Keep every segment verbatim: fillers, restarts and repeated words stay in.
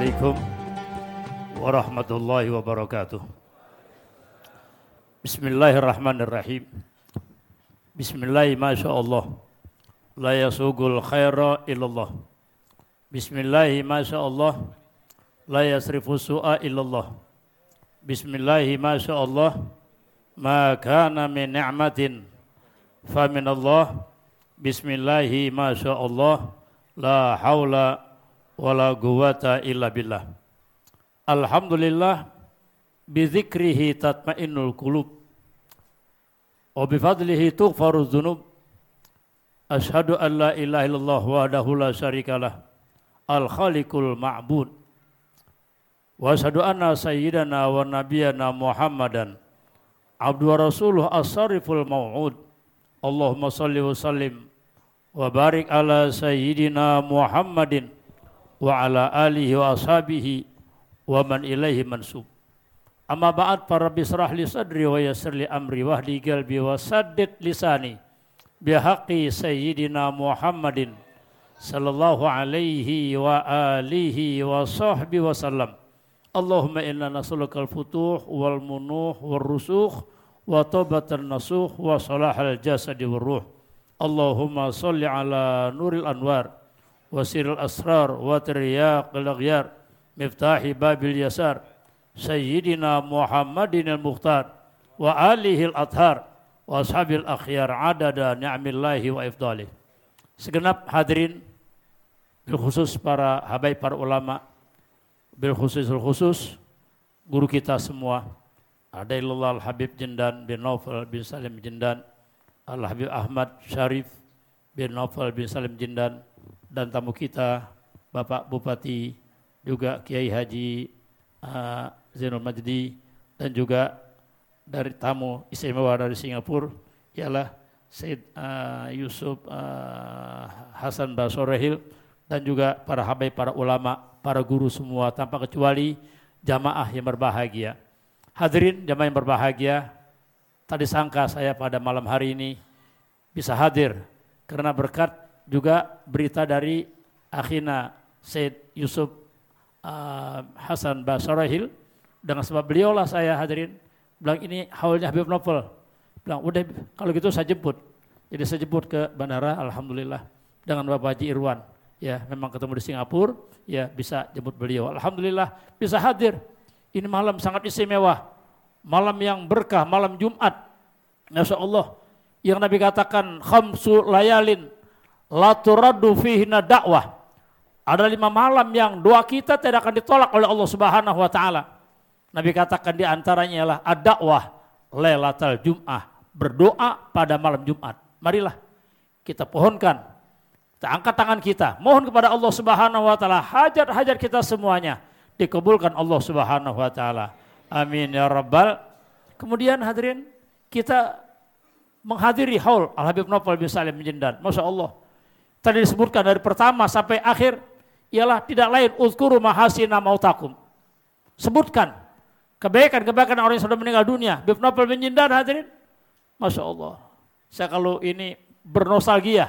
Assalamualaikum warahmatullahi wabarakatuh. Bismillahirrahmanirrahim. Bismillahi masyaallah. La yasugul khaira illallah. Bismillahi masyaallah. La yasrifu su'a illallah. Bismillahi masyaallah. Ma kana min ni'matin fa min Allah. Bismillahi masyaallah. La haula wala quwwata illa billah. Alhamdulillah bizikrihi tatmainnul qulub wa bifadlihi tughfaru dzunub. Asyhadu an la ilaha illallah wahdahu la syarikalah al khaliqul ma'bud wa asyhadu anna sayyidana wa nabiyyana Muhammadan abdu wa rasuluh as-sariful mau'ud. Allahumma shalli wa sallim wa barik ala sayyidina Muhammadin wa ala alihi wa ashabihi wa man ilaihi mansub. Amma ba'd, para bisrah li sadri wa yassir li amri wahdi qalbi wa saddid lisani bihaqqi sayyidina Muhammadin sallallahu alaihi wa alihi wa sahbihi wa sallam. Allahumma inna nas'aluka al-futuh wal munuh wal rusukh wa taubatan nasuh wa salahal jasadi wal ruh. Allahumma salli ala nuril anwar wa siril asrar wa tiryaqil aghyar miftahi babil yasar sayyidina Muhammadin al-mukhtar wa alihi al-athhar wa ashabil akhyar adada ni'amillahi wa ifdalih. Segenap hadirin, bil khusus para habaib, para ulama, bil khususul khusus guru kita semua, Adaillah Al-Habib Jindan bin Naufal bin Salim Jindan, Al-Habib Ahmad Syarif bin Naufal bin Salim Jindan, dan tamu kita Bapak Bupati juga Kiai Haji uh, Zainul Majdi, dan juga dari tamu istimewa dari Singapura ialah Syed uh, Yusuf uh, Hasan Basorehil, dan juga para habaib, para ulama, para guru semua tanpa kecuali, jamaah yang berbahagia. Hadirin jamaah yang berbahagia, tadi sangka saya pada malam hari ini bisa hadir karena berkat juga berita dari akhina Syed Yusuf uh, Hasan Basorehil. Dengan sebab beliau lah saya hadirin. Bilang ini haulnya Habib Novel. Bilang udah kalau gitu saya jemput. Jadi saya jemput ke bandara, alhamdulillah dengan Bapak Haji Irwan. Ya, memang ketemu di Singapura, ya bisa jemput beliau. Alhamdulillah bisa hadir. Ini malam sangat istimewa. Malam yang berkah, malam Jumat. Masya Allah. Yang Nabi katakan khamsu layalin la turaddu fihinna dakwah. Ada lima malam yang doa kita tidak akan ditolak oleh Allah Subhanahu wa taala. Nabi katakan di antaranya adalah ad-dakwah lailatul jum'ah, berdoa pada malam Jumat. Marilah kita pohonkan, kita angkat tangan kita, mohon kepada Allah Subhanahu wa taala hajat-hajat kita semuanya dikabulkan Allah Subhanahu wa taala. Amin ya rabbal. Kemudian hadirin, kita menghadiri haul Al-Habib Novel bin Salim Jindan. Masya Allah. Tadi disebutkan dari pertama sampai akhir ialah tidak lain uzkuru mahasina mautakum. Sebutkan kebaikan-kebaikan orang yang sudah meninggal dunia. Habib Novel bin Jindan hadirin. Masya Allah. Saya kalau ini bernostalgia.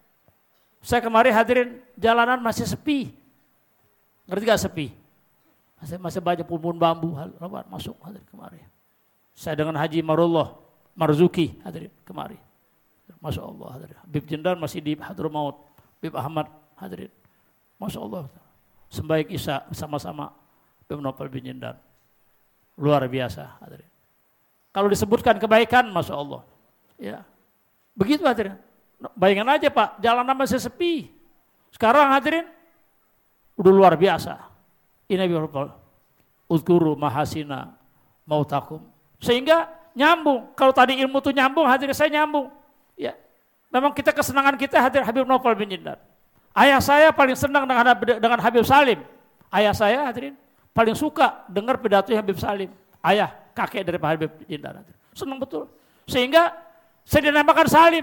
Saya kemarin hadirin jalanan masih sepi. Ngerti gak sepi? Masih, masih banyak pohon bambu masuk hadirin kemarin. Saya dengan Haji Marullah Marzuki hadirin kemarin. Masya Allah hadirin. Habib Jindan masih di Hadramaut. Habib Ahmad hadirin. Masya Allah. Sembahyang Isya sama-sama Habib Novel bin Jindan. Luar biasa hadirin. Kalau disebutkan kebaikan, Masya Allah. Ya. Begitu hadirin. Bayangkan aja Pak, jalanan masih sepi. Sekarang hadirin, udah luar biasa. Ini Habib Novel. Uzkuru mahasina mautakum. Sehingga nyambung. Kalau tadi ilmu itu nyambung, hadirin saya nyambung. Ya. Memang kita kesenangan kita hadir Habib Novel bin Jindan. Ayah saya paling senang dengan, dengan Habib Salim. Ayah saya hadirin paling suka dengar pidato Habib Salim. Ayah, kakek dari Pak Habib Jindan. Senang betul. Sehingga saya dinamakan Salim.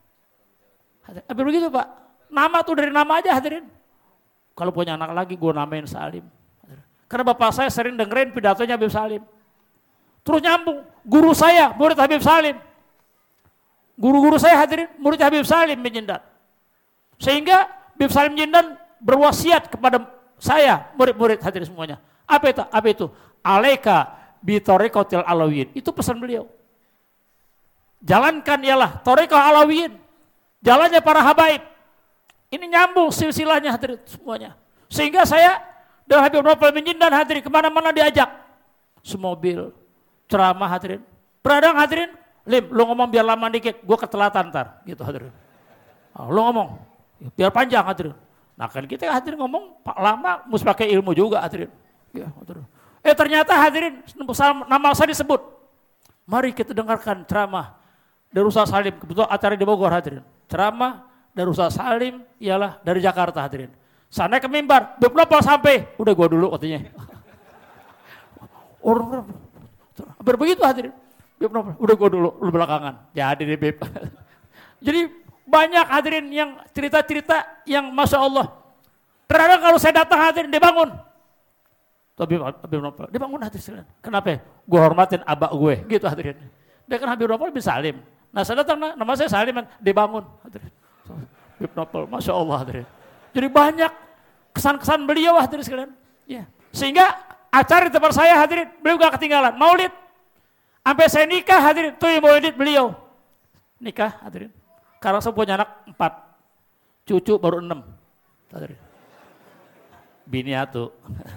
Habib begitu Pak. Nama tuh dari nama aja hadirin. Kalau punya anak lagi gue namain Salim. Karena bapak saya sering dengerin pidatonya Habib Salim. Terus nyambung. Guru saya murid Habib Salim. Guru-guru saya hadirin murid Habib Salim bin Jindan. Sehingga Habib Salim Jindan berwasiat kepada saya, murid-murid hadirin semuanya. Apa itu? Apa itu? Alaika bitorikotil alawiyin. Itu pesan beliau. Jalankan ialah torikoh alawiyin. Jalannya para habaib. Ini nyambung silsilahnya hadirin semuanya. Sehingga saya dan Habib Novel bin Jindan hadirin kemana-mana diajak. Semobil, ceramah hadirin. Beradang hadirin, Lim, lu ngomong biar lama dikit, gue ketelatan ntar. Gitu hadirin. Oh, lu ngomong, biar panjang hadirin. Nah kan kita hadirin ngomong lama, mesti pakai ilmu juga hadirin. Ya, hadirin. Eh ternyata hadirin, nama saya disebut. Mari kita dengarkan ceramah dari Ustaz Salim. Kebetulan acara di Bogor hadirin. Ceramah dari Ustaz Salim ialah dari Jakarta hadirin. Sana ke mimbar, Habib Novel sampai, udah gua dulu katanya. Orang-orang, begitu hadirin. Habib Novel, udah gua dulu, lu belakangan. Jadi deh Habib. Jadi banyak hadirin yang cerita-cerita yang Masya Allah. Terkadang kalau saya datang hadirin, dia bangun. Habib Novel, dia bangun hadirin. Kenapa? Gue hormatin abak gue, gitu hadirin. Dia kan Habib Novel bin Salim. Nah saya datang, nama saya Salim, dia bangun. Hadirin. Habib Novel, Masya Allah hadirin. Jadi banyak kesan-kesan beliau hadirin sekalian. Ya. Sehingga acara di tempat saya hadirin, beliau gak ketinggalan. Maulid. Sampai saya nikah hadirin, tuh maulid beliau. Nikah hadirin. Sekarang saya punya anak empat. Cucu baru enam. Hadirin. Bini atu.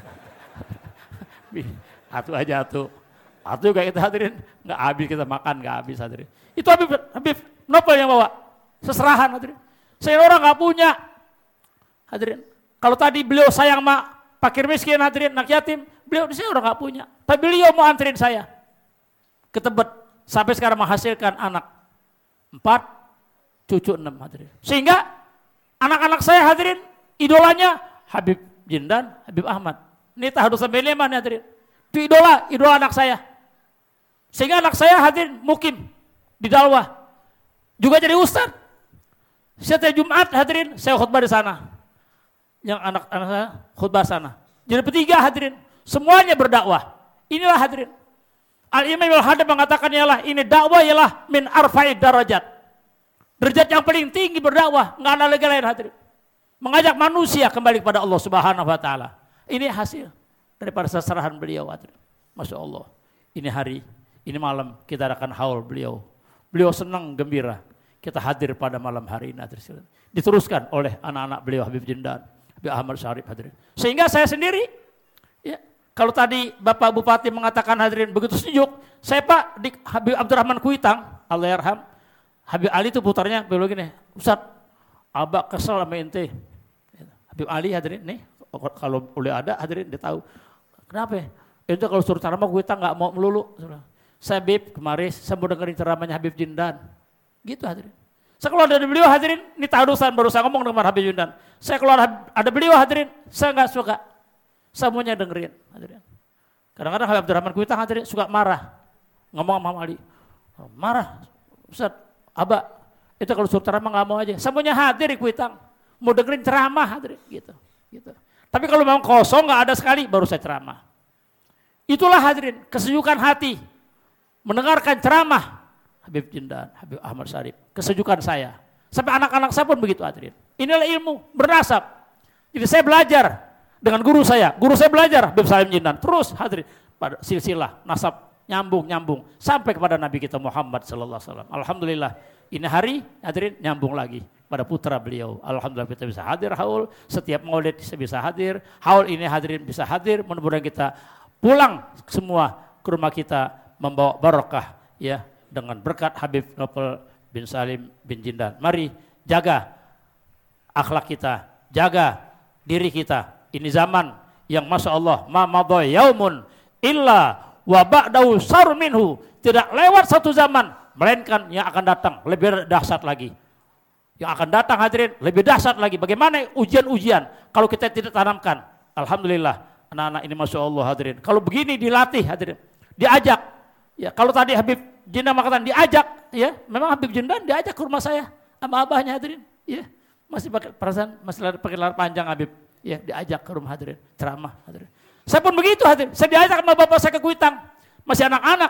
Atu aja atu. Atu juga kita hadirin. Gak habis kita makan, gak habis hadirin. Itu Habib, Habib Novel yang bawa. Seserahan hadirin. Saya orang gak punya. Hadirin, kalau tadi beliau sayang sama fakir miskin hadirin, anak yatim, beliau saya orang gak punya. Tapi beliau mau anterin saya ke Tebet sampai sekarang menghasilkan anak empat, cucu enam hadirin. Sehingga anak-anak saya hadirin, idolanya Habib Jindan, Habib Ahmad. Ini tahadus sampai Leman hadirin. Itu idola, idola anak saya. Sehingga anak saya hadirin mukim di Dalwah. Juga jadi ustaz. Setiap Jumat hadirin, saya khutbah di sana. Yang anak-anak saya khutbah sana. Jadi bertiga hadirin, semuanya berdakwah. Inilah hadirin. Al-Imam Al-Hadab mengatakan ialah ini dakwah ialah min arfa'id darajat. Derajat yang paling tinggi berdakwah, enggak ada lagi lain hadirin. Mengajak manusia kembali kepada Allah Subhanahu wa taala. Ini hasil daripada seserahan beliau hadirin. Masya Allah. Ini hari, ini malam kita akan haul beliau. Beliau senang gembira. Kita hadir pada malam hari ini hadirin. Diteruskan oleh anak-anak beliau Habib Jindan. Habib Ahmad Syarif hadirin. Sehingga saya sendiri, ya, kalau tadi Bapak Bupati mengatakan hadirin begitu sejuk, saya Pak di Habib Abdurrahman Kuitang, Allahyarham, Habib Ali itu putarnya beliau gini, Ustaz, abak kesel sama ente. Habib Ali hadirin nih, kalau boleh ada hadirin dia tahu. Kenapa? Ente kalau suruh ceramah Kuitang nggak mau melulu. Saya Habib kemarin saya mau dengerin ceramahnya Habib Jindan, gitu hadirin. Saya keluar dari beliau hadirin, ini tahadusan baru saya ngomong dengan Habib Jindan. Saya keluar ada beliau hadirin, saya nggak suka. Semuanya dengerin hadirin. Kadang-kadang Habib Abdurrahman Kuitang hadirin suka marah. Ngomong sama Ali. Marah, Ustaz, Abah, itu kalau suruh ceramah nggak mau aja. Semuanya hadir di Kuitang. Mau dengerin ceramah hadirin, gitu. gitu. Tapi kalau memang kosong nggak ada sekali, baru saya ceramah. Itulah hadirin, kesejukan hati. Mendengarkan ceramah Habib Jindan, Habib Ahmad Syarif, kesejukan saya. Sampai anak-anak saya pun begitu hadirin. Inilah ilmu, bernasab. Jadi saya belajar dengan guru saya. Guru saya belajar Habib Salim Jindan. Terus hadirin pada silsilah, nasab, nyambung-nyambung. Sampai kepada Nabi kita Muhammad sallallahu alaihi wasallam. Alhamdulillah, ini hari hadirin nyambung lagi pada putra beliau. Alhamdulillah kita bisa hadir haul. Setiap maulid bisa hadir. Haul ini hadirin bisa hadir. Mudah-mudahan kita pulang semua ke rumah kita membawa barokah ya. Dengan berkat Habib Novel bin Salim bin Jindan. Mari jaga akhlak kita, jaga diri kita. Ini zaman yang Masya Allah, ma madha yaumun illa wa ba'dahu sar minhu. Tidak lewat satu zaman, melainkan yang akan datang lebih dahsyat lagi. Yang akan datang hadirin lebih dahsyat lagi. Bagaimana ujian-ujian kalau kita tidak tanamkan? Alhamdulillah anak-anak ini Masya Allah hadirin. Kalau begini dilatih hadirin, diajak. Ya kalau tadi Habib Jindan mengatakan diajak, ya memang Habib Jindan diajak ke rumah saya sama abahnya hadirin, ya masih pakai perasaan masih pakai lar panjang Habib, ya diajak ke rumah hadirin, ceramah hadirin. Saya pun begitu hadirin, saya diajak sama bapak saya ke Kuitang, masih anak-anak,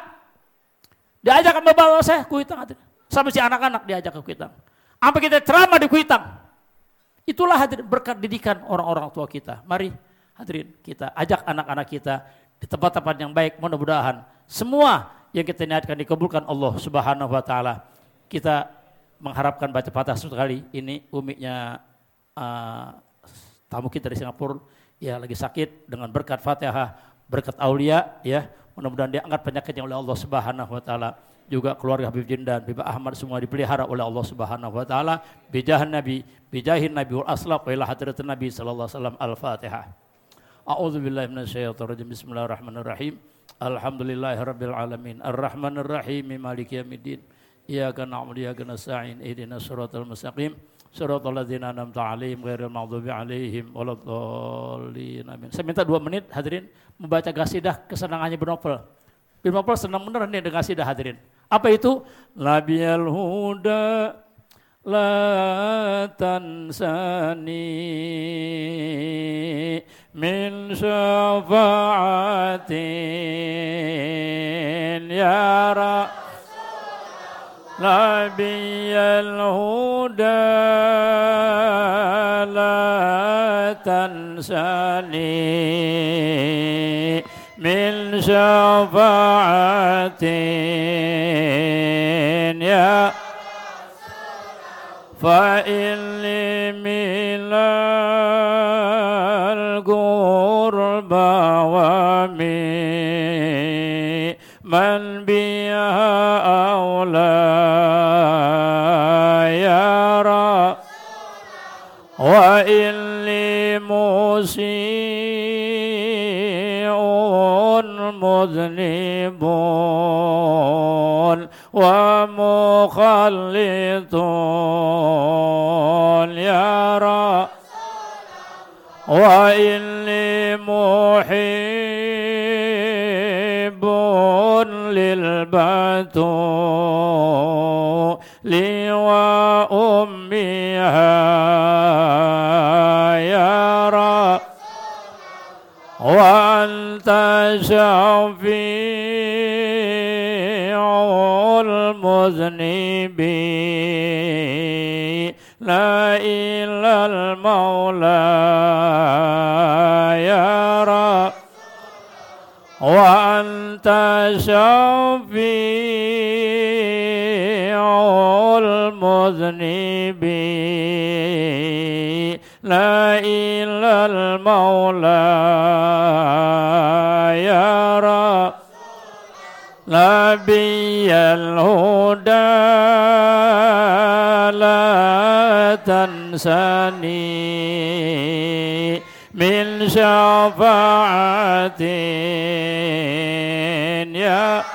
diajak sama bapak saya ke Kuitang hadirin, sama si anak-anak diajak ke Kuitang, sampai kita ceramah di Kuitang. Itulah hadirin berkat didikan orang-orang tua kita. Mari Hadirin, kita ajak anak-anak kita di tempat-tempat yang baik, mudah-mudahan semua yang kita niatkan dikabulkan Allah Subhanahu wa taala. Kita mengharapkan baca Fatihah sekali. Ini umiknya uh, tamu kita dari Singapura ya lagi sakit, dengan berkat Fatihah, berkat aulia ya, mudah-mudahan dia angkat penyakitnya oleh Allah Subhanahu wa taala. Juga keluarga Habib Jindan, Habib Ahmad semua dipelihara oleh Allah Subhanahu wa taala bijahan Nabi, bijahin Nabi wal aslaq wa ila hadratin Nabi sallallahu alaihi wasallam. Al-Fatihah. A'udzubillahi minasyaitonir rajim. Bismillahirrahmanirrahim. Alhamdulillahirabbil alamin. Arrahmanir rahim. Maliki yaumiddin. Iyyaka na'budu wa iyyaka nasta'in. Ihdinas siratal mustaqim. Siratal ladzina an'amta 'alaihim ghairil maghdubi 'alaihim waladdallin. Amin. Saya minta dua menit hadirin membaca qasidah kesenangannya Ibnu Nopel. Ibnu Nopel senang beneran nih dengan qasidah hadirin. Apa itu? Labiyal huda la tansani min syafa'atin ya Rasulullah. Labiyal huda la tansani min syafa'atin ya fa'illi minal qurba wa mi man biha awla ya Rasulullah wa illi musi'un mudnibun wa mukhallitun ya Rasulullah wa inni muhibbun lil batuli wa ummiha ya Rasulullah wa anta syafi'ul muznibi la ilal maula ya Rabb wa anta syafi'ul muznibi la ilal maula ya Rabb Nabiyal huda la tansani min syafa'atin ya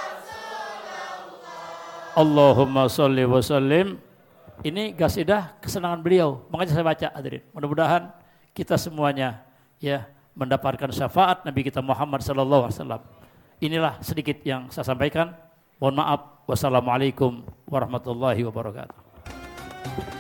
Allahumma sholli wa sallim. Ini qasidah kesenangan beliau, makanya saya baca hadirin. Mudah-mudahan kita semuanya ya mendapatkan syafaat Nabi kita Muhammad sallallahu alaihi wasallam. Inilah sedikit yang saya sampaikan. Mohon maaf. Wassalamualaikum warahmatullahi wabarakatuh.